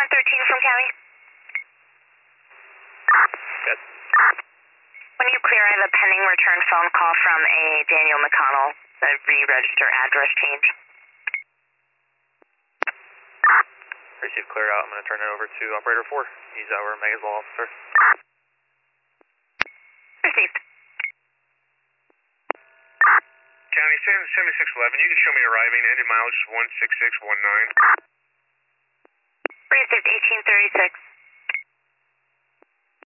13 from County. Good. When you clear, I have a pending return phone call from a Daniel McConnell, the re-register address change. Received cleared out. I'm going to turn it over to Operator 4. He's our Megasol officer. Received. County 7611, you can show me arriving, ended mileage 16619. Received 1836.